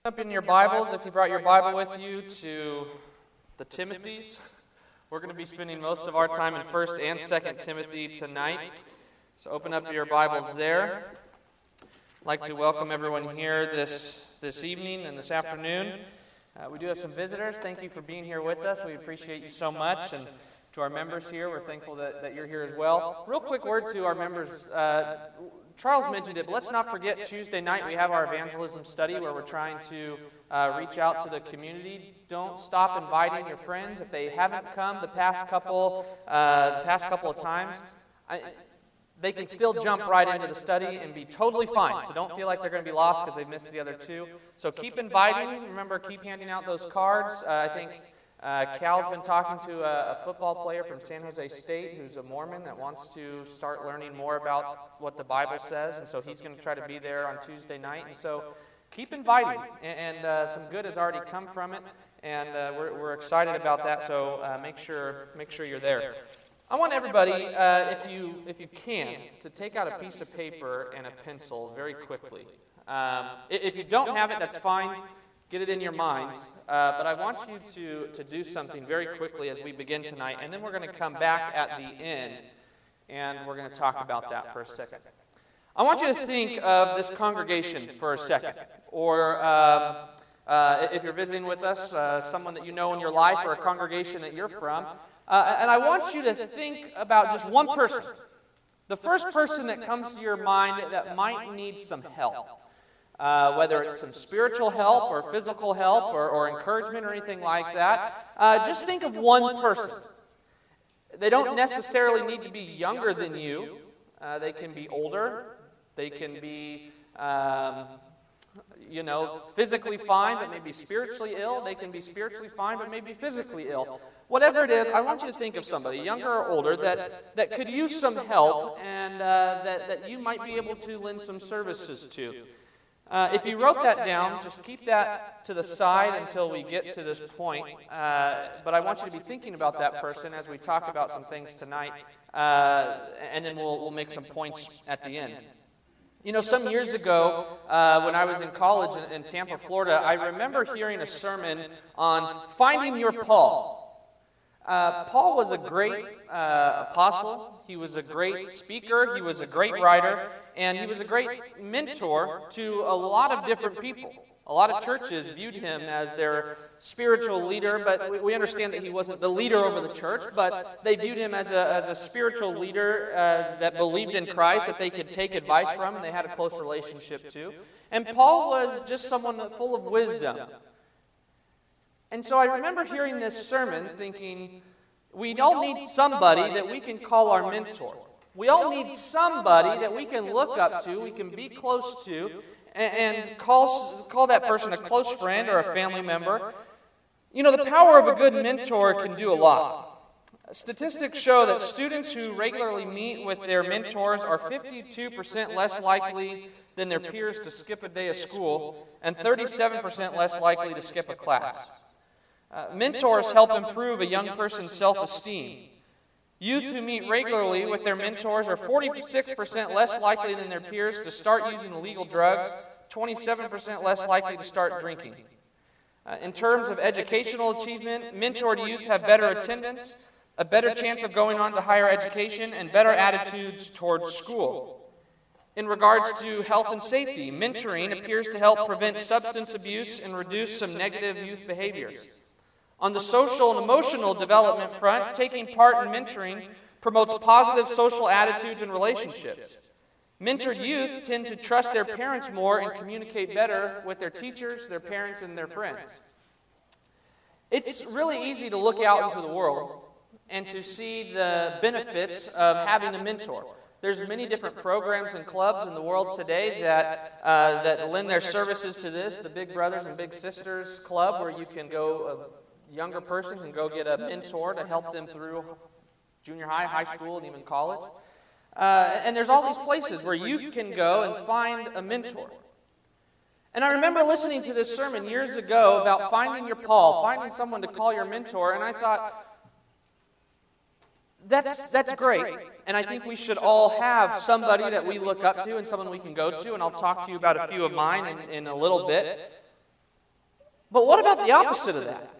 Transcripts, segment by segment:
Up in your Bibles, if you brought your Bible with you, to the Timothys. We're going to be spending most of our time in 1 and 2 Timothy tonight. So open up your Bibles there. I'd like to welcome everyone here this evening and this afternoon. We do have some visitors. Thank you for being here with us. We appreciate you so much. And to our members here, we're thankful that you're here as well. Real quick word to our members. Charles mentioned it, but let's not forget Tuesday night we have our evangelism study where we're trying to reach out to the community. Don't stop inviting your friends if they haven't come the past couple of times. They can still jump right into the study and be totally fine. So don't feel like they're going to be lost because they've missed the other two. So keep inviting. Remember, keep handing out those cards. I think Cal's been talking to a football player from San Jose State who's a Mormon that wants to start learning more about what the Bible says, and so he's going to try to be there on Tuesday night. And so keep inviting, and some good has already come from it, and we're excited about that. So make sure you're there. I want everybody, if you can, to take out a piece of paper and a pencil very quickly. If you don't have it, that's fine. Get it in your mind. But I want you to do something very quickly as we begin tonight, and then we're going to come back at the end, and we're going to talk about that for a second. I want you to think of this congregation for a second, or if you're visiting with us, someone that you know in your life or a congregation that you're from, and I want you to think about just one person, the first person that comes to your mind that might need some help. Whether it's some spiritual help or physical help or encouragement or anything like that, just think of one person. They don't necessarily need to be younger than you. They can be older. They can be, physically fine but maybe spiritually ill. They can be spiritually fine but maybe physically ill. Whatever it is, I want you to think of somebody, younger or older, that could use some help and that you might be able to lend some services to. If you wrote that down, just keep that to the side until we get to this point. But I want you to be thinking about that person as we talk about some things tonight, and then we'll make some points at the end. You know, some years ago, when I was in college in Tampa, Florida, I remember hearing a sermon on finding your Paul. Paul was a great apostle. He was a great speaker. He was a great writer. And he was a great mentor to a lot of different people. A lot of churches viewed him as their spiritual leader, but we understand that he wasn't the leader over the church, but they viewed him as a spiritual leader that believed in Christ, that they could take advice from, and they had a close relationship to. And Paul was just someone full of wisdom. And so I remember hearing this sermon thinking, we all need somebody that we can call our mentor. We all need somebody that we can look up to, we can be close to, and call that person a close friend or a family member. You know, the power of a good mentor can do a lot. Statistics show that students who regularly meet with their mentors are 52% less likely than their peers to skip a day of school, and 37% less likely to skip a class. Mentors help improve a young person's self-esteem. Youth who meet regularly with their mentors are 46% less likely than their peers to start using illegal drugs, 27% less likely to start drinking. In terms of educational achievement, mentored youth have better attendance, a better chance of going on to higher education, and better attitudes towards school. In regards to health and safety, mentoring appears to help prevent substance abuse and reduce some negative youth behaviors. On the social and emotional development front, taking part in mentoring promotes positive social attitudes and relationships. Mentored youth tend to trust their parents more and communicate better with their teachers, their parents, and their friends. It's really easy to look out into the world and to see the benefits of having a mentor. There's many different programs and clubs in the world today that lend their services to this, the Big Brothers and Big Sisters Club, where you can go... younger person can go get a mentor to help them through junior high, high school, and even college. And there's all these places where youth can go and find a mentor. And I remember listening to this sermon years ago about finding your Paul, finding someone to call your mentor, and I thought, that's great. And I think we should all have somebody that we look up to and someone we can go to, and I'll talk to you about a few of mine in a little bit. But what about the opposite of that?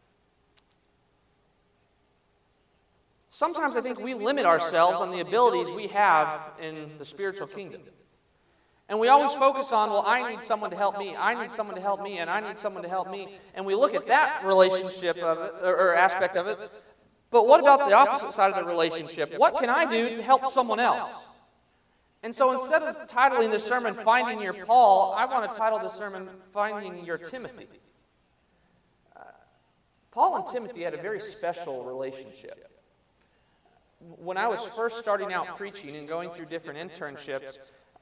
Sometimes I think we limit ourselves on the abilities we have in the spiritual kingdom. And we always focus on, well, I need someone to help me, I need someone to help me, and I need someone to help me. And we look at that relationship of it, or aspect of it. But what about the opposite side of the relationship? What can I do to help someone else? And so instead of titling this sermon, Finding Your Paul, I want to title this sermon, Finding Your Timothy. Paul and Timothy had a very special relationship. When I was first starting out preaching and going through different internships,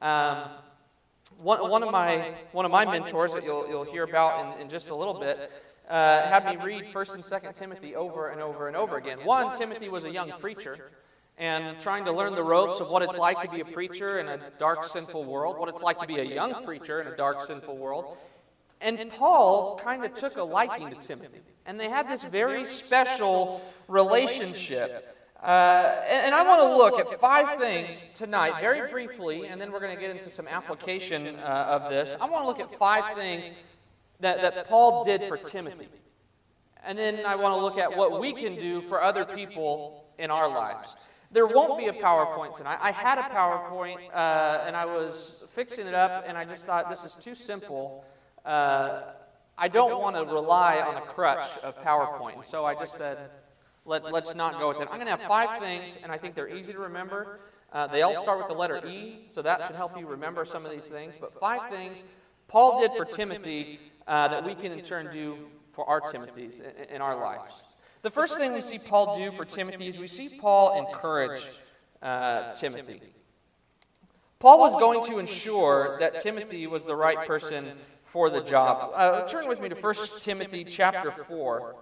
one of my mentors that you'll hear about in just a little bit had me read 1st and 2nd Timothy over and over and over again. One, Timothy was a young preacher and trying to learn the ropes of what it's like to be a preacher in a dark, sinful world, what it's like to be a young preacher in a dark, sinful world. And Paul kind of took a liking to Timothy, and they had this very special relationship. And I want to look at 5 things tonight, very briefly, and then we're going to get into some application of this. I want to look at 5 things that Paul did for Timothy. And then I want to look at what we can do for other people in our lives. There won't be a PowerPoint tonight. I had a PowerPoint, and I was fixing it up, and I just thought, this is too simple. I don't want to rely on a crutch of PowerPoint. So I just said, let's not go with it. I'm going to have 5 things, and I think they're easy to remember. They all start with the letter E, so that should help you remember some of these things. But 5 things Paul did for Timothy that we can in turn do for our Timothys in our lives. The first thing we see Paul do for Timothy is we see Paul encourage Timothy. Paul was going to ensure that Timothy was the right person for the job. Turn with me to 1 Timothy chapter 4.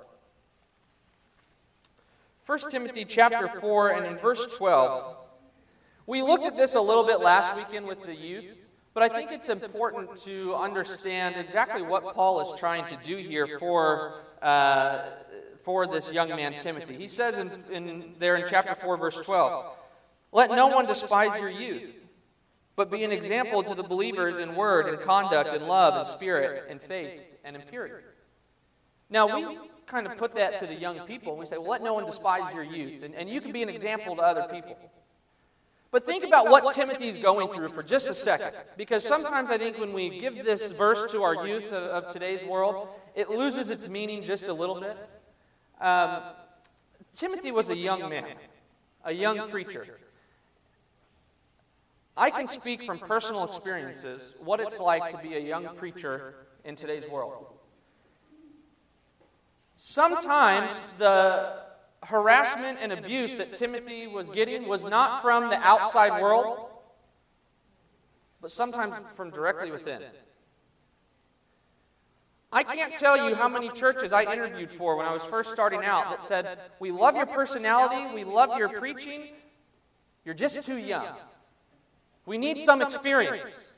1 Timothy chapter 4 and in verse 12. We looked at this a little bit last weekend with the youth, but I think it's important to understand exactly what Paul is trying to do here for this young man Timothy. He says in chapter 4, verse 12, "Let no one despise your youth, but be an example to the believers in word and conduct and love and spirit and faith and in purity." Now, we kind of put that to the young people, and we say, well, let no one despise your youth, and you can be an example to other people. But think about what Timothy's going through for just a second, because sometimes I think when we give this verse to our youth of today's world, it loses its meaning just a little bit. Timothy was a young man, a young preacher. I can speak from personal experiences what it's like to be a young preacher in today's world. Sometimes the harassment and abuse that Timothy was getting was not from the outside world, but sometimes from directly within. I can't tell you how many churches I interviewed for when I was first starting out that said, "We love your personality, we love your preaching, you're just too young. We need some experience."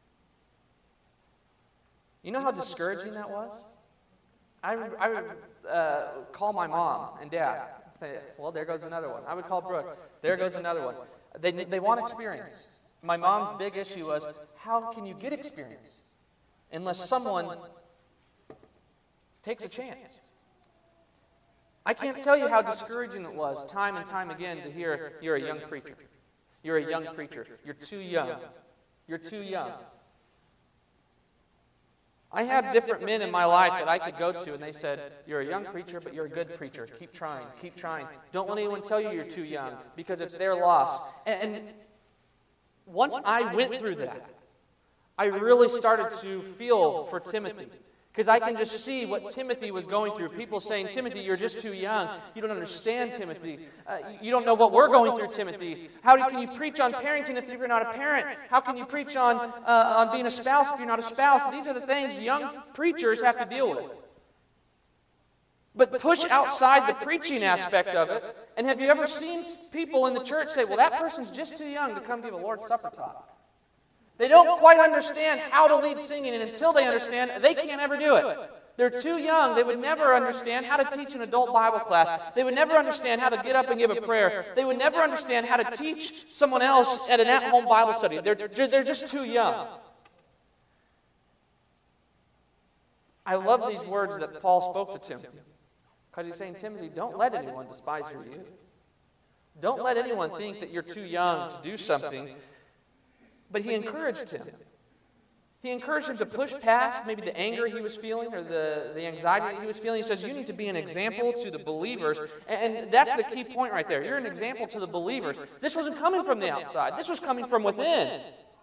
You know how discouraging that was? I would call my mom and dad and say, well, there goes another one. I would call Brooke, there goes another one. They want experience. My mom's big issue was, how can you get experience unless someone takes a chance? I can't tell you how discouraging it was time and time again to hear, you're a young preacher. You're a young preacher. You're too young. You're too young. I have different men in my life that I could go to, and they said, you're a young preacher, but you're a good preacher. Keep trying. Keep trying. Don't let anyone tell you you're too young, because it's their loss. And once I went through that, I really started to feel for Timothy, because I can just see what Timothy was going through. People saying, Timothy, you're just too young. You don't understand, Timothy. You don't know what we're going through, Timothy. How can you preach on parenting if you're not a parent? How can you preach on being a spouse if you're not a spouse? These are the things young preachers have to deal with. But push outside the preaching aspect of it, and have you ever seen people in the church say, well, that person's just too young to come give a Lord's Supper talk? They don't quite understand how to lead singing, and until they understand, they can't ever do it. They're too young. They would never understand how to teach an adult Bible class. They would never understand how to get up and give a prayer. They would never understand how to teach someone else at an at-home Bible study. They're just too young. I love these words that Paul spoke to Timothy. Because he's saying, Timothy, don't let anyone despise your youth. Don't let anyone think that you're too young to do something. But he encouraged him. He encouraged him to push past maybe the anger he was feeling or the anxiety that he was feeling. He says, you need to be an example to the believers. And that's the key point right there. You're an example to the believers. This wasn't coming from the outside. This was coming from within.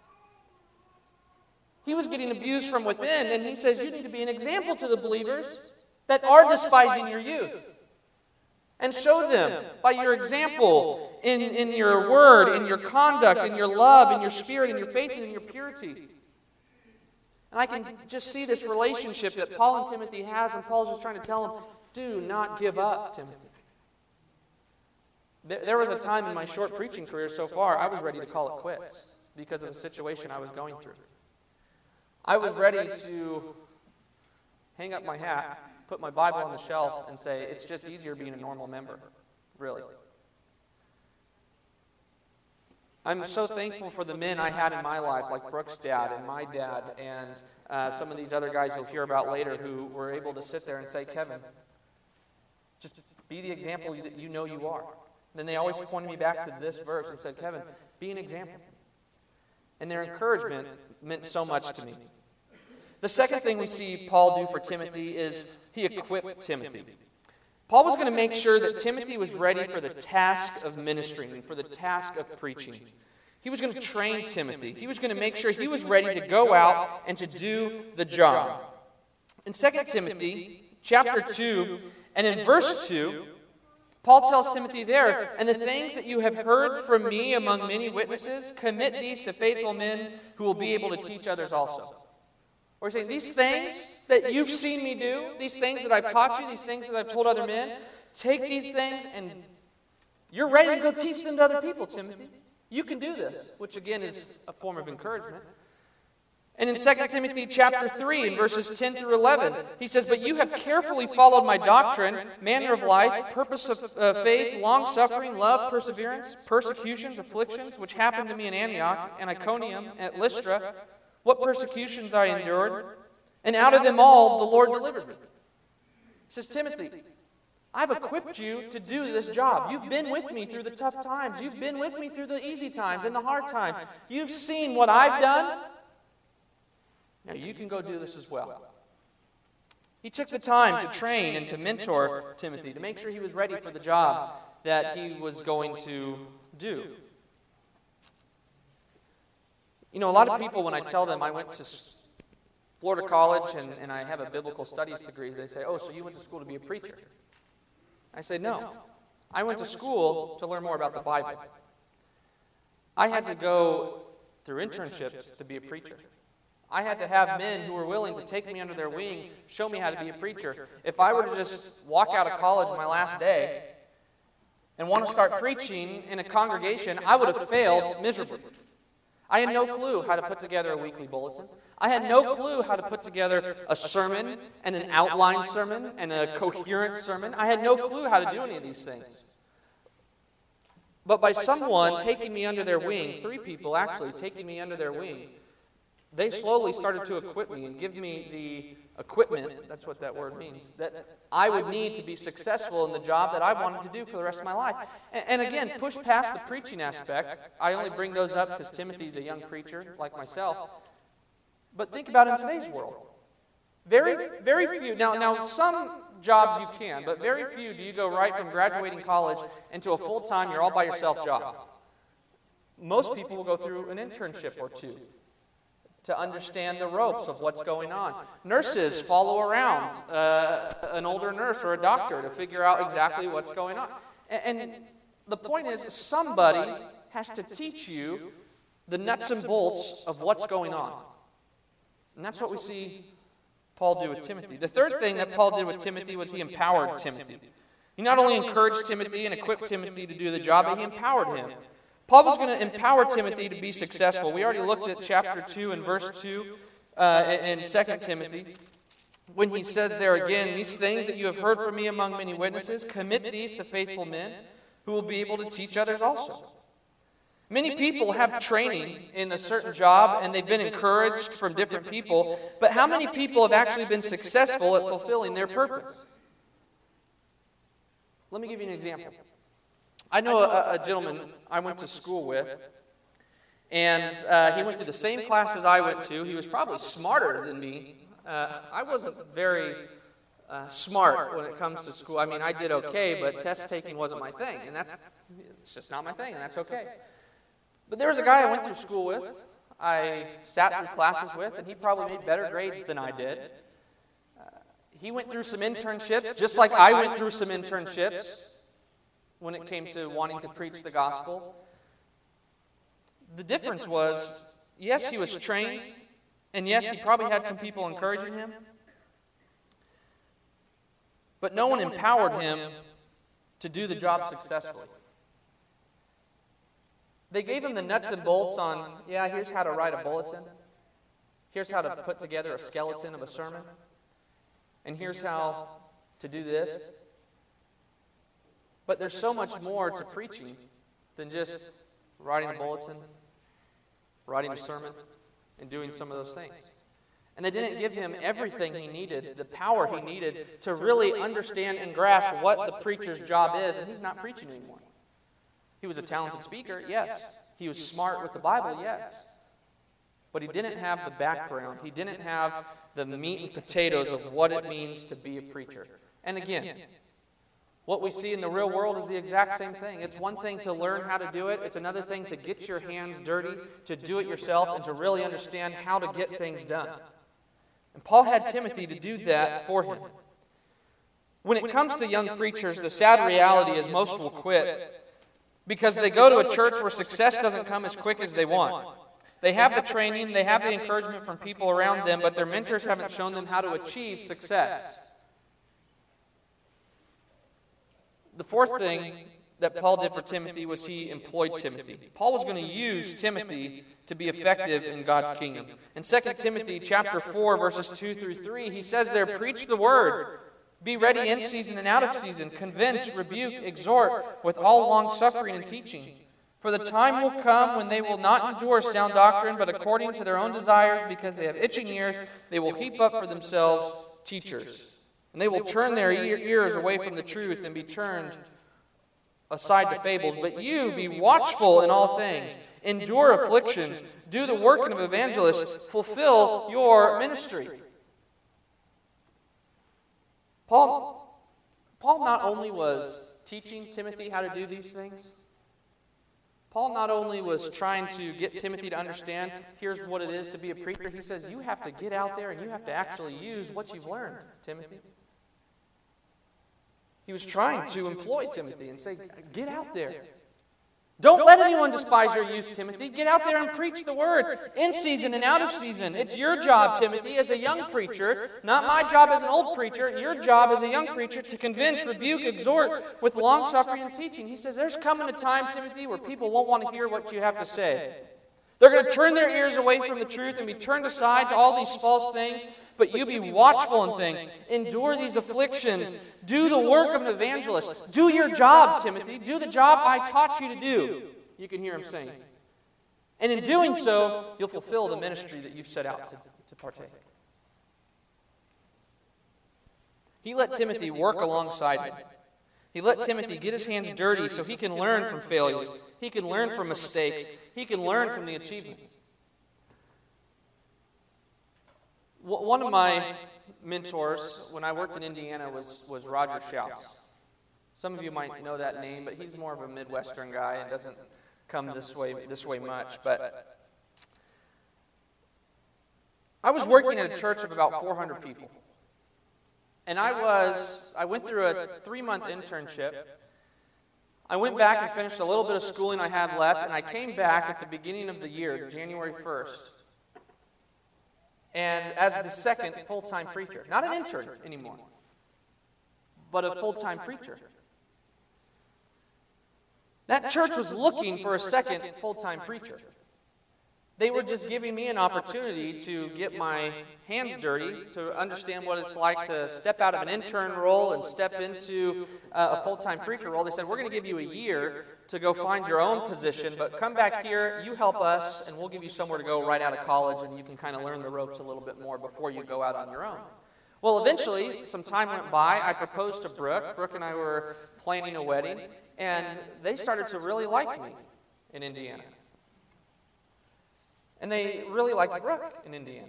He was getting abused from within. And he says, you need to be an example to the believers that are despising your youth. And show them by your example in your word, in your conduct, in your love, in your spirit, in your faith, and in your purity. And I can just see this relationship that Paul and Timothy has, and Paul's just trying to tell him, do not give up, Timothy. There was a time in my short preaching career so far, I was ready to call it quits because of the situation I was going through. I was ready to hang up my hat, put my Bible on the shelf, and say, it's just easier being a normal member, really. I'm so thankful for the men I had in my life, like Brooke's dad and my dad, and some of these other guys you'll hear about later who were able to sit there and say, Kevin, just be the example that you know you are. And then they always pointed me back to this verse and said, Kevin, be an example. And their encouragement meant so much to me. The second thing we see Paul do for Timothy is he equipped Timothy. Paul was going to make sure that Timothy was ready for the task of ministering, for the task of preaching. He was going to train Timothy. He was going to make sure he was ready to go out and to do the job. In 2 Timothy chapter 2 and in verse 2, Paul tells Timothy there, and the things that you have heard from me among many witnesses, commit these to faithful men who will be able to teach others also. We're saying these things that you've seen me do, these things that I've taught you, these things that I've told other men, take these things and you're ready to go teach them to other people, Timothy. You can do this, which again is a form of encouragement. And in 2 Timothy chapter 3, in verses 10 through 11, he says, but you have carefully followed my doctrine, manner of life, purpose of faith, long-suffering, love, perseverance, persecutions, afflictions, which happened to me in Antioch and Iconium and at Lystra, what persecutions I endured, and out of them all the Lord delivered me. He says, Timothy, I've equipped you to do this job. You've been with me through the tough times. You've been with me through the easy times and the hard times. You've seen what I've done. Now you can go do this as well. He took the time to train and to mentor Timothy, to make sure he was ready for the job that he was going to do. You know, a lot of people, when I tell them I went to Florida College and I have a biblical studies degree, they say, oh, so you went to school to be a preacher. I say, no. I went to school to learn more about the Bible. I had to go through internships to be a preacher. I had to have men who were willing to take me under their wing, show me how to be a preacher. If I were to just walk out of college my last day and want to start preaching in a congregation, I would have failed miserably. I had no clue how to put together a weekly bulletin. I had no clue how to put together a sermon and an outline sermon and a coherent sermon. I had no clue how to do any of these things. But by someone taking me under their wing, 3 people actually taking me under their wing, they slowly started to equip me and give me the equipment, that's what that word means, that I would need to be successful in the job that I wanted to do for the rest of my life. And again, push past the preaching aspect. I only bring those up because Timothy's a young preacher like myself. But think about in today's world. Very, very few. Now, some jobs you can, but very few do you go right from graduating college into a full-time, you're all by yourself job. Most people will go through an internship or two to understand the ropes of what's going on. Nurses follow around an older nurse or a doctor to figure out exactly what's going on. And the point is, somebody has to teach you the nuts and bolts of what's going on. And that's what we see Paul do with Timothy. The third thing that Paul did with Timothy was he empowered Timothy. He not only encouraged Timothy and equipped Timothy to do the job, but he empowered him. Paul was going to empower Timothy to be successful. We already looked at chapter 2 and verse 2 in 2 Timothy. When he says there again, these things that you have heard from me among many witnesses, commit these to faithful men who will be able to teach others also. Many people have training in a certain job, and they've been encouraged from different people, but how many people have actually been successful at fulfilling their purpose? Let me give you an example. I know a gentleman I went to school with, and he went to the same class as I went to. He was probably smarter than me. I wasn't very smart when it comes to school. I mean, I did okay, but test taking wasn't my thing, and it's just not my thing, and that's okay. But there was a guy I went through school with, I sat through classes with, and he probably made better grades than I did. He went through some internships, just like I went through some internships when it came to wanting to preach the gospel. The difference was, yes, he was trained, and yes, he probably had some people encouraging him, but no one empowered him to do the job successfully. They gave him the nuts and bolts on, here's how to write a bulletin. Here's how to put together a skeleton of a sermon. And here's how to do this. But there's so much more to preaching than just writing a bulletin, writing a sermon, and doing some of those things. And they didn't give him everything he needed, the power he needed to really understand and grasp what the preacher's job is, and he's not preaching anymore. He was a talented speaker, yes. He was smart with the Bible, yes. But he didn't have the background. He didn't have the meat and potatoes of what it means to be a preacher. And again, what we see in the real world is the exact same thing. It's one thing to learn how to do it. It's another thing to get your hands dirty, to do it yourself, and to really understand how to get things done. And Paul had Timothy to do that for him. When it comes to young preachers, the sad reality is most will quit because they go to a church where success doesn't come as quick as they want. They have the training, they have the encouragement from people around them, but their mentors haven't shown them how to achieve success. The fourth thing that Paul did for Timothy was he employed Timothy. Paul was going to use Timothy to be effective in God's kingdom. In 2 Timothy chapter 4, verses 2 through 3, he says there, "Preach the word. Be ready in season and out of season. Convince, rebuke, exhort with all long-suffering and teaching. For the time will come when they will not endure sound doctrine, but according to their own desires, because they have itching ears, they will heap up for themselves teachers. And they will turn their ears away from the truth and be turned aside to fables. But you, be watchful in all things. Endure afflictions. Do the work of evangelists. Fulfill your ministry." Paul not only was teaching Timothy how to do these things, Paul not only was trying to get Timothy to understand, here's what it is to be a preacher. He says, you have to get out there and you have to actually use what you've learned, Timothy. He was trying to employ Timothy and say, get out there. Don't let anyone despise your youth, Timothy. Get out there and preach the word in season and out of season. It's your job, Timothy, as a young preacher, not my job as an old preacher, your job as a young preacher to convince, rebuke, exhort with long-suffering and teaching. He says, there's coming a time, Timothy, where people won't want to hear what you have to say. They're going to turn their ears away from the truth and be turned aside to all these false things. But you be watchful in things. Endure these afflictions. Do the work of an evangelist. Do your job, Timothy. Do the job I taught you to do. You can hear him saying. And in doing so, you'll fulfill the ministry that you've set out to partake. He let Timothy work alongside him. He let Timothy get his hands dirty so he can learn from failures. He can learn from mistakes. He can learn from the achievements. One of my mentors when I worked in Indiana was Roger Schaus. Some of you might know that name, but he's more of a Midwestern guy and doesn't come this way much. But I was working at a church of about 400 people. And I went through a 3-month internship. I went back and finished a little bit of schooling I had left, and I came back at the beginning of the year, January 1st, and as the second full-time preacher. Not an intern anymore, but a full-time preacher. That church was looking for a second full-time preacher. They were just giving me an opportunity to get my hands dirty, to understand what it's like to step out of an intern role and step into a full-time preacher role. They said, we're going to give you a year to go find your own position, but come back here, you help us, and we'll give you somewhere to go right out of college, and you can kind of learn the ropes a little bit more before you go out on your own. Well, eventually, some time went by. I proposed to Brooke. Brooke and I were planning a wedding, and they started to really like me in Indiana. And they really liked Brooke in Indiana.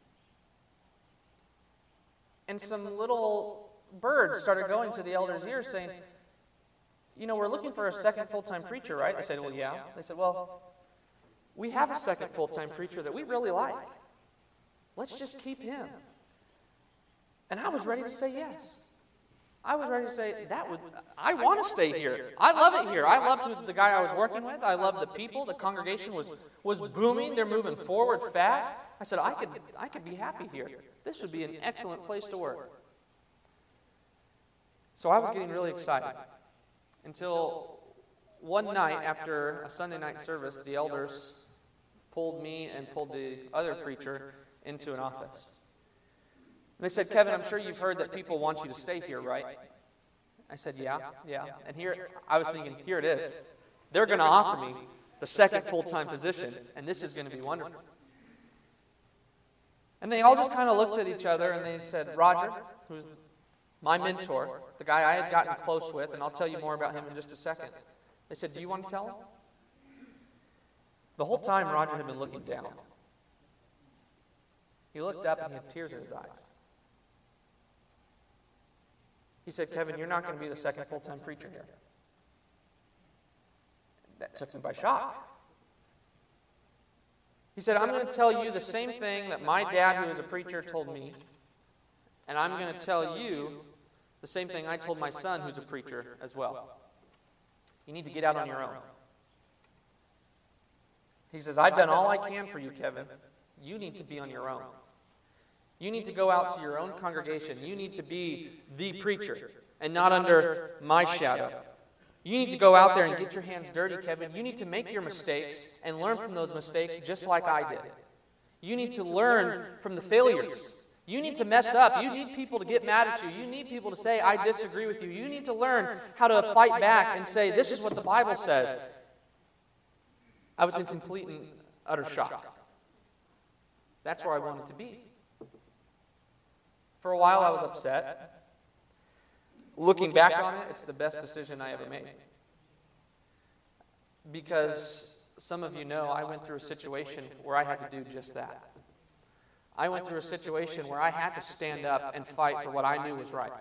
And some little birds started going to the elders' ears saying, you know, we're looking for a second full-time preacher, right? They said, well, yeah. They said, well, we have a second full-time preacher that we really like. Let's just keep him. And I was ready to say yes. I was ready to say, I want to stay here. I love it here. I loved the guy I was working with. I loved the people. The congregation was booming. They're moving forward fast. I said, I could be happy here. This would be an excellent place to work. So I was getting really excited until one night after a Sunday night service, the elders pulled me and pulled the other preacher into an office. And they said, Kevin, I'm sure you've heard that people want you to stay here, right? I said, yeah. And here, I was thinking, here it is. They're going to offer me the second full-time position, and this is going to be wonderful. And they all just kind of looked at each other, and they said, Roger, who's my mentor, the guy I had gotten close with, and I'll tell you more about him in just a second. They said, do you want to tell him? The whole time, Roger had been looking down. He looked up, and he had tears in his eyes. He said, Kevin, you're not going to be the second full-time preacher here. That took me by shock. He said, I'm going to tell you the same thing that my dad, who was a preacher, told me. And I'm going to tell you the same thing I told my son, who's a preacher, as well. You need to get out on your own. He says, I've done all I can for you, Kevin. You need to be on your own. You need to go out to your own congregation. You need to be the preacher and not under my shadow. You need to go out there and get your hands dirty, Kevin. You need to make your mistakes and learn from those mistakes just like I did. You need to learn from the failures. You need to mess up. You need people to get mad at you. You need people to say, I disagree with you. You need to learn how to fight back and say, this is what the Bible says. I was in complete and utter shock. That's where I wanted to be. For a while, I was upset. Looking back on it, it's the best decision I ever made. Because some of you know, I went through a situation where I had to do just that. I went through a situation where I had to stand up and fight for what I knew was right.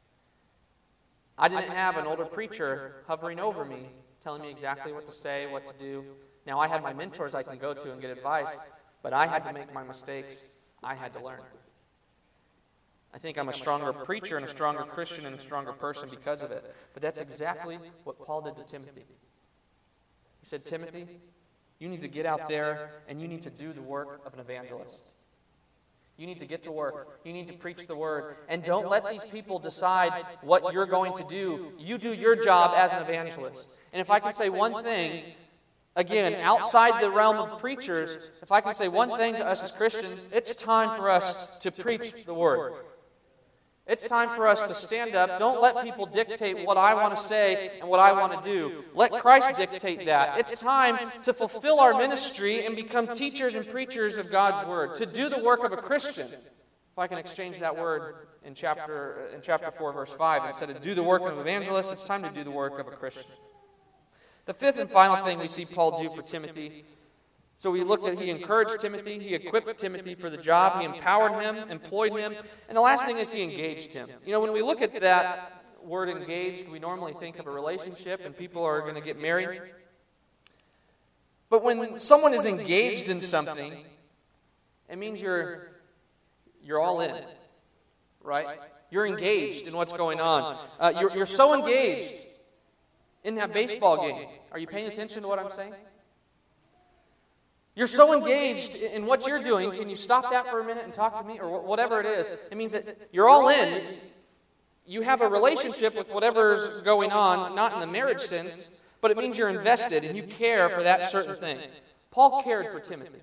I didn't have an older preacher hovering over me, telling me exactly what to say, what to do. Now, I had my mentors I can go to and get advice, but I had to make my mistakes. I had to learn. I think I'm a stronger preacher and a stronger Christian and a stronger person because of it. But that's exactly what Paul did to Timothy. He said, Timothy, you need to get out there and you need to do the work of an evangelist. You need to get to work. You need to preach the word. And don't let these people decide what you're going to do. You do your job as an evangelist. And if I can say one thing, again, outside the realm of preachers, if I can say one thing to us as Christians, it's time for us to preach the word. It's time for us to stand up. Don't let people dictate what I want to say and what I want to do. Let Christ dictate that. It's time to fulfill our ministry and become teachers and preachers of God's word, to do the work of a Christian. If I can exchange that word in chapter 4, verse 5, instead of do the work of an evangelist, it's time to do the work of a Christian. The fifth and final thing we see Paul do for Timothy. So we looked at, he encouraged Timothy, he equipped Timothy for the job, he empowered him, employed him, and the last thing is he engaged him. You know, when we look at that word engaged, we normally think of a relationship and people are going to get married. But when someone is engaged in something, it means you're all in, right? You're engaged in what's going on. You're so engaged in that baseball game. Are you paying attention to what I'm saying? You're so engaged in what you're doing. Can you stop that for a minute and talk to me? Or whatever it is. It means that you're all in. You have a relationship with whatever's going on, not in the marriage sense, but it means you're invested and you care for that certain thing. Paul cared for Timothy.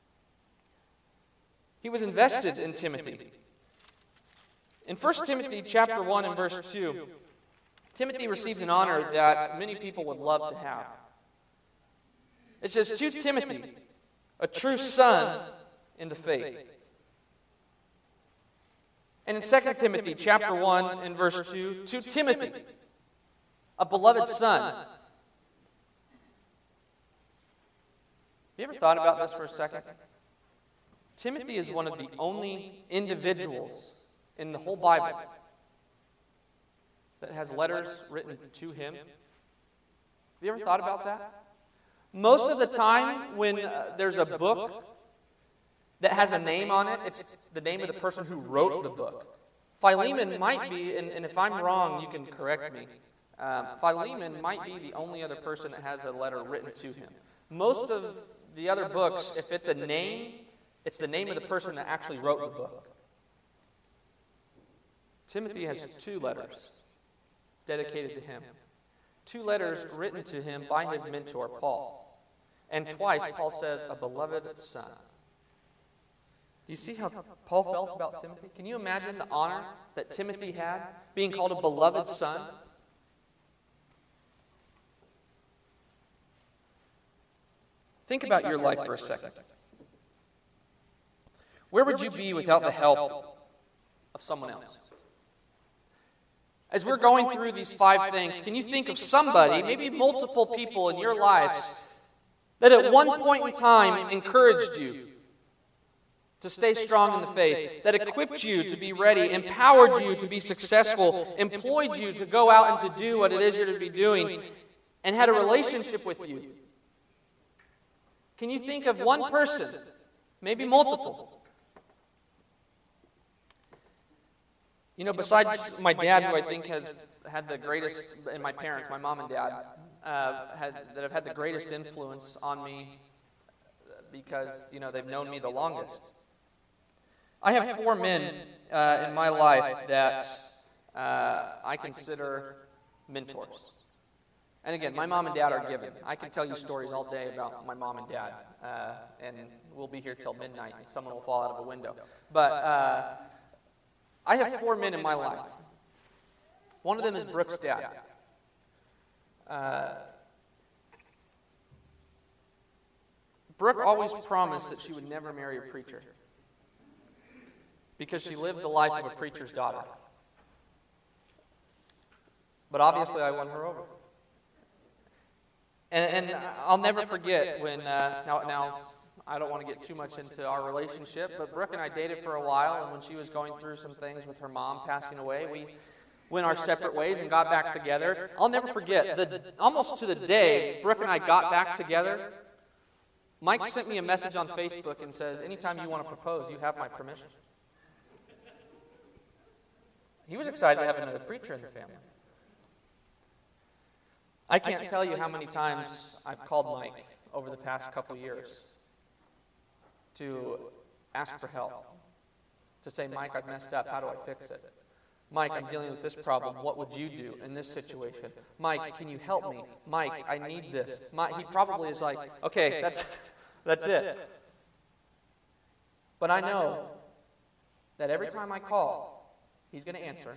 He was invested in Timothy. In 1 Timothy chapter 1 and verse 2, Timothy receives an honor that many people would love to have. It says, to Timothy, a true son in the faith. And in 2 Timothy chapter 1 and verse 2, to Timothy, a beloved son. Have you ever thought about this for a second? Timothy is one of the only individuals in the whole Bible that has letters written to him. Have you ever thought about that? Most of the time when there's a book that has a name on it, it's the name of the person who wrote the book. Philemon might be, and if I'm wrong, you can correct me. Philemon might be the only other person that has a letter written to him. Most of the other books, if it's a name, it's the name of the person that actually wrote the book. Timothy has 2 letters dedicated to him. 2 letters written to him by his mentor, Paul. And twice, Paul says, a beloved son. Do you see how Paul felt about Timothy? Can you imagine the honor that Timothy had, being called a beloved son? Think about your life for a second. Where would you be without the help of someone else? As we're going through these 5 things, can you think of somebody, maybe multiple people in your lives, that at one point in time encouraged you to stay strong in the faith, that equipped you to be ready, empowered you to be successful, employed you to go out and to do what it is you're to be doing, and had a relationship with you? Can you think of one person, maybe multiple? You know, besides my dad, who I think has had the greatest, and my parents, my mom and dad, that have had the greatest influence on me because, you know, they've known me the longest. I have 4 men in my life that I consider mentors. And again, my mom and dad are given. I can tell you stories all day about my mom and dad, and we'll be here till midnight, and someone will fall out of a window. But I have 4 men in my life. One of them is Brooke's dad. Brooke always promised that she would never marry a preacher because she lived the life of a preacher's daughter. But obviously I won her over. And I'll never forget when, now I don't want to get too much into our relationship, but Brooke and I dated for a while, and when she was going through some things with her mom passing away, we went our separate ways and got back together. I'll never forget, almost to the day Brooke and I got back together, Mike sent me a message on Facebook and says, anytime you want to propose, you have my permission. He was excited to have another preacher in the family. I can't tell you how many times I've called Mike over the past couple years to ask for help, to say, Mike, I've messed up. How do I fix it? Mike, I'm dealing with this problem. What would you do in this situation? Mike, can you help me? Mike, I need this. Mike, he probably is like, okay, that's it. But I know that every time I call, he's going to answer,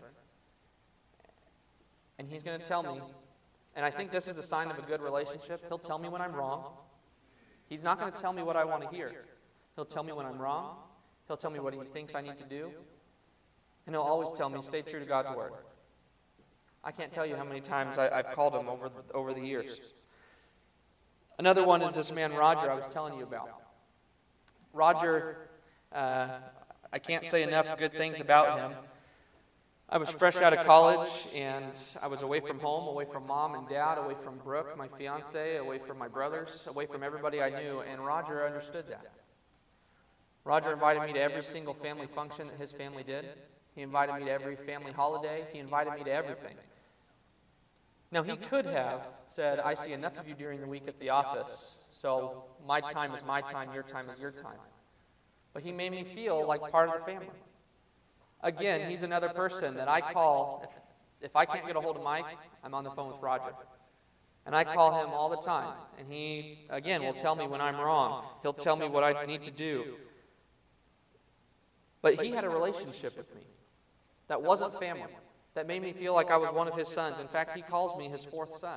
and he's going to tell me, and I think this is a sign of a good relationship, he'll tell me when I'm wrong. He's not going to tell me what I want to hear. He'll tell me when I'm wrong. He'll tell me what he thinks I need to do. And he'll always tell me, stay true to God's word. I can't tell you how many times I've called him over the years. Another one is this man, Roger, I was telling you about. Roger, I can't say enough good things about him. I was fresh out of college, and I was away from home, away from mom and dad, away from Brooke, my fiance, away from my brothers, away from everybody I knew, and Roger understood that. Roger invited me to every single family function that his family did. He invited me to every family holiday. He invited me to everything. Now, he could have said, I see enough of you during the week at the office, so my time is my time, your time is your time. But he made me feel like part of the family. Again, he's another person that I call. If I can't get a hold of Mike, I'm on the phone with Roger. And I call him all the time. And he, again, will tell me when I'm wrong. He'll tell me what I need to do. But he had a relationship with me that wasn't family. that made me feel like I was one of his sons. In fact, he calls me his fourth son.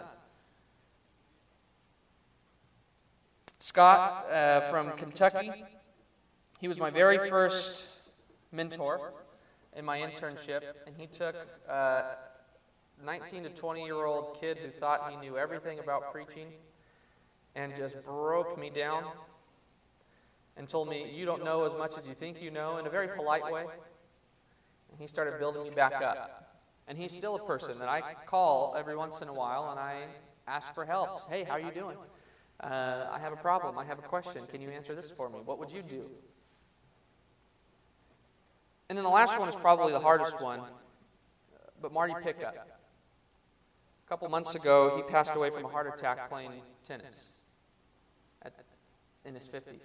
Scott from Kentucky, he was my very first mentor in my internship, and he took a 19 to 20-year-old kid who thought he knew everything about preaching and just broke me down and told me, you don't know as much as you think you know, in a very polite way. And he started building me back up. And he's still a person that I call every once in a while, and I ask for help. Hey, how are you doing? I have a problem. I have a question. Can you answer this for me? What would you do? And then the last one is probably the hardest one, but Marty Pickup. A couple months ago, he passed away from a heart attack playing tennis in his 50s.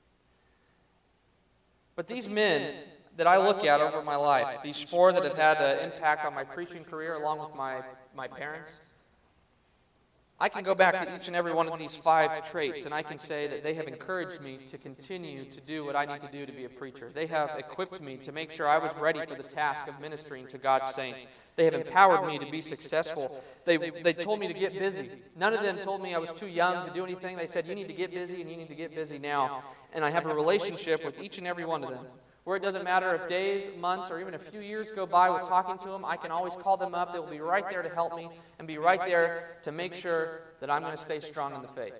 But these men that I look at over my life, these four that have had an impact on my preaching career along with my parents, I can go back to each and every one of these 5 traits, and I can say that they have encouraged me to continue to do what I need to do to be a preacher. They have equipped me to make sure I was ready for the task of ministering to God's saints. They have empowered me to be successful. They told me to get busy. None of them told me I was too young to do anything. They said, you need to get busy, and you need to get busy now. And I have a relationship with each and every one of them, where it doesn't matter if days, months, or even a few years go by with talking to them. I can always call them up. They'll be right there to help me and be right there to make sure that I'm going to stay strong in the faith.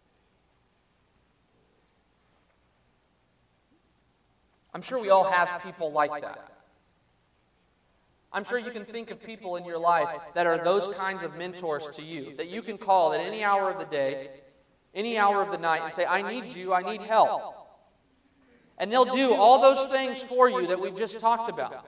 I'm sure we all have people like that. I'm sure you can think of people in your life that are those kinds of mentors to you, that you can call at any hour of the day, any hour of the night, and say, I need you, I need help. And they'll do all those things for you that we've just talked about.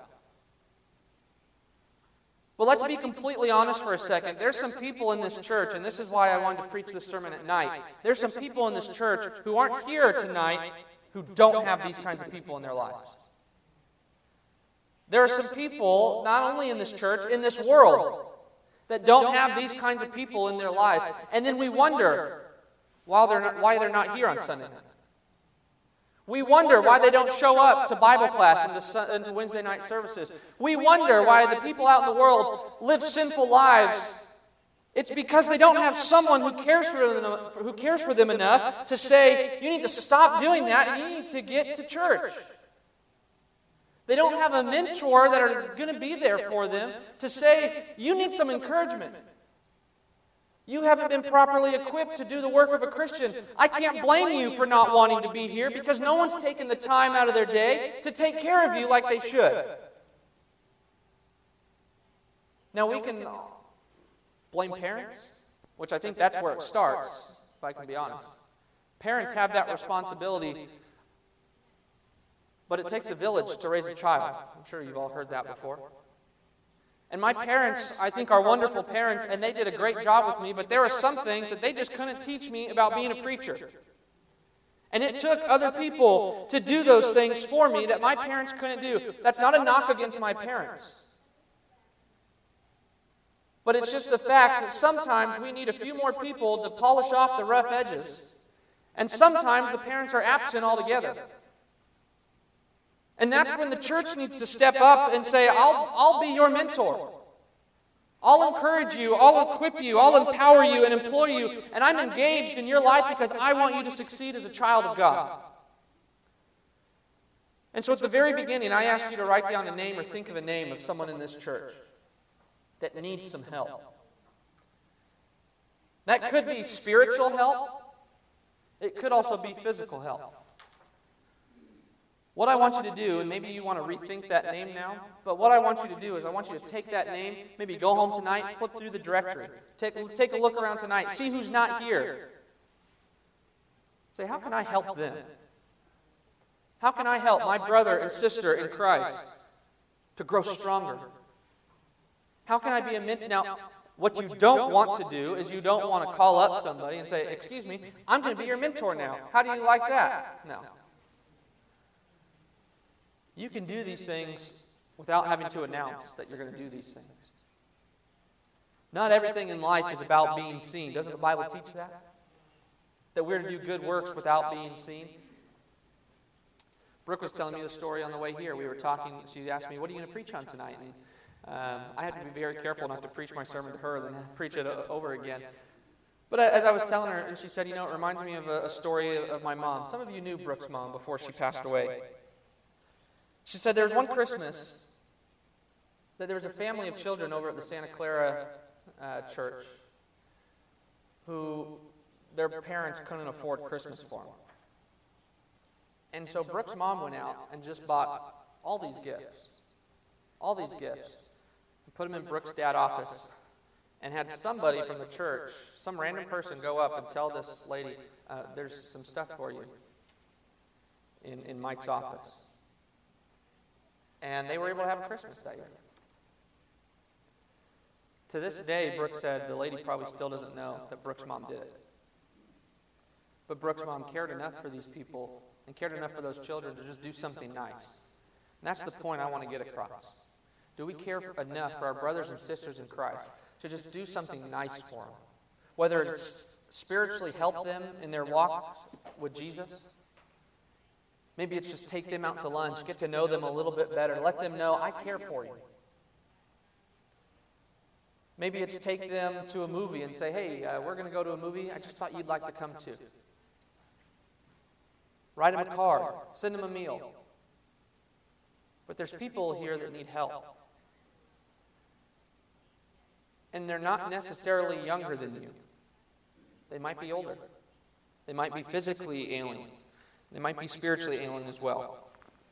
But let's be completely honest for a second. There's some people in this church, and this is why I wanted to preach this sermon at night. There's some people in this church who aren't here tonight who don't have these kinds of people in their lives. There are some people, not only in this church, in this world, that don't have these kinds of people in their lives. And then we wonder why they're not here on Sunday night. We wonder why they don't show up to Bible class and to Wednesday night services. We wonder why the people out in the world live sinful lives. It's because they don't have someone who cares for them enough to say, you need to stop doing that and you need to get to church. They don't have a mentor that are going to be there for them to say, you need some encouragement. You haven't been properly equipped to do the work of a Christian. I can't blame you for not wanting to be here because no one's taken the time out of their day to take care of you like they should. Now we can blame parents, which I think that's where it starts, if I can be honest. Parents have that responsibility, but it takes a village to raise a child. I'm sure you've all heard that before. And my parents, I think, are wonderful parents, and they did a great job with me, but there are some things that they just couldn't teach me about being a preacher. And it took other people to do those things for me that my parents couldn't do. That's not a knock against my parents. But it's just the fact that sometimes we need a few more people to polish off the rough edges. And sometimes the parents are absent altogether. And that's when the church needs to step up and say, I'll be your mentor. I'll encourage you, I'll equip you, I'll empower you and employ you, and I'm engaged in your life because I want you to succeed as a child of God. And so at the very beginning, I asked you to write down a name or think of a name of someone in this church that needs some help. That could be spiritual help. It could also be physical help. What I want you to do, and maybe you want to rethink that name now, but what I want you to do is I want you to take that name, maybe go home tonight, flip through the directory, take a look around tonight, see who's not here. Say, how can I help them? How can I help my brother and sister in Christ to grow stronger? How can I be a mentor? Now, what you don't want to do is you don't want to call up somebody and say, excuse me, I'm going to be your mentor now. How do you like that? No. You can do these things without having to announce that you're going to do these things. Not everything in life is about being seen. Doesn't the Bible teach that? That we're to do good works without being seen? Brooke was telling me the story on the way here. We were talking. She asked me, what are you going to preach on tonight? I had to be very careful not to preach my sermon to her and then preach it over again. But as I was telling her, and she said, it reminds me of a story of my mom. Some of you knew Brooke's mom before she passed away. She said there was one Christmas that there was a family of children over at the Santa Clara church who their parents couldn't afford Christmas for them. And so Brooke's mom went out and just bought all these gifts, and put them in Brooke's dad's office, and had somebody from the church, some random person, go up and tell this lady, there's some stuff for you in Mike's office. And they were able to have a Christmas that year. To this day, Brooke said the lady probably still doesn't know that Brooke's mom did it. But Brooke's mom cared enough for these people and cared enough for those children to just do something nice. And that's the point I want to get across. Do we care enough for our brothers and sisters in Christ to just do something nice for them? Whether it's spiritually help them in their walk with Jesus. Maybe it's just take them out to lunch, get to know them a little bit better, let them know, I care for you. Maybe it's take them to a movie and say, hey, we're going to go to a movie. I just thought you'd like to come too. Write them a card. Send them a meal. But there's people here that need help. And they're not necessarily younger than you. They might be older. They might be physically alien. They might be spiritually alien as well.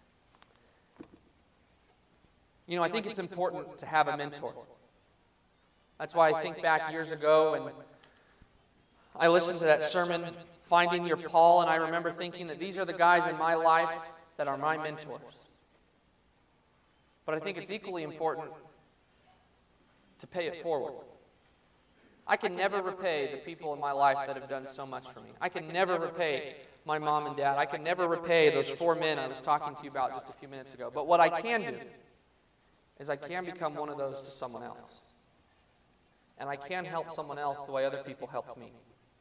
I think it's important to have a mentor. That's why I think back years ago and I listened to that sermon, Finding Your Paul, and I remember thinking that these are the guys in my life that are my mentors. But I think it's equally important to pay it forward. I can never repay the people in my life that have done so much for me. I can never repay my mom and dad. I can never repay those 4 men I was talking to you about just a few minutes ago. But what I can do is I can become one of those to someone else. And I can help someone else the way other people helped me.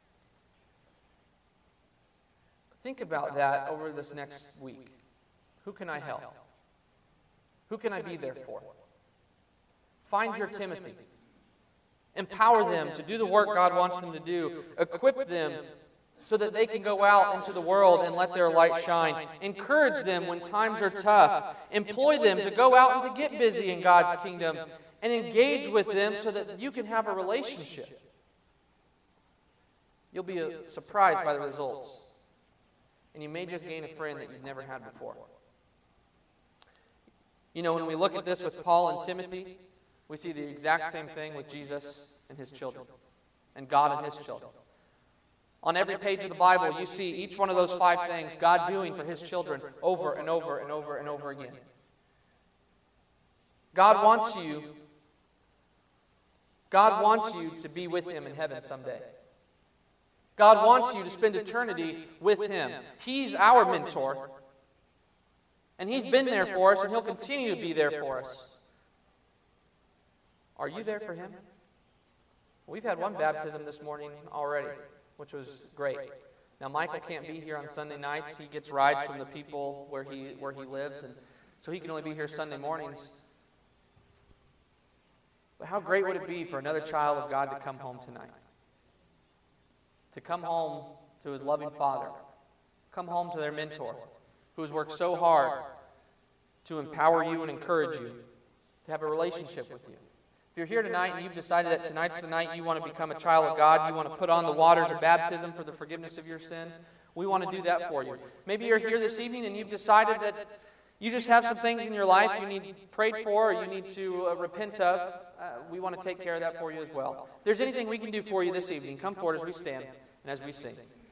Think about that over this next week. Who can I help? Who can I be there for? Find your Timothy. Empower them to do the work God wants them to do. Equip them so that they can go out into the world and let their light shine. Encourage them when times are tough. Employ them to go out and to get busy in God's kingdom. And engage with them so that you can have a relationship. You'll be surprised by the results. And you may just gain a friend that you've never had before. When we look at this with Paul and Timothy, we see the exact same thing with Jesus and his children, and God and his children. On every page of the Bible, you see each one of those 5 things God doing for his children over and over and over and over again. God wants you to be with him in heaven someday. God wants you to spend eternity with him. He's our mentor. And he's been there for us, and he'll continue to be there for us. Are you there for him? We've had one baptism this morning already, which was great. Now, Michael can't be here on Sunday nights. He gets rides from the people where he lives, and so he can only be here Sunday mornings. But how great would it be for another child of God to come home tonight? To come home to his loving Father. Come home to their mentor, who has worked so hard to empower you and encourage you, to have a relationship with you. If you're here tonight and you've decided that tonight's the night you want to become a child of God, you want to put on the waters of baptism for the forgiveness of your sins, we want to do that for you. Maybe you're here this evening and you've decided that you just have some things in your life you need prayed for or you need to repent of. We want to take care of that for you as well. If there's anything we can do for you this evening, come forward as we stand and as we sing.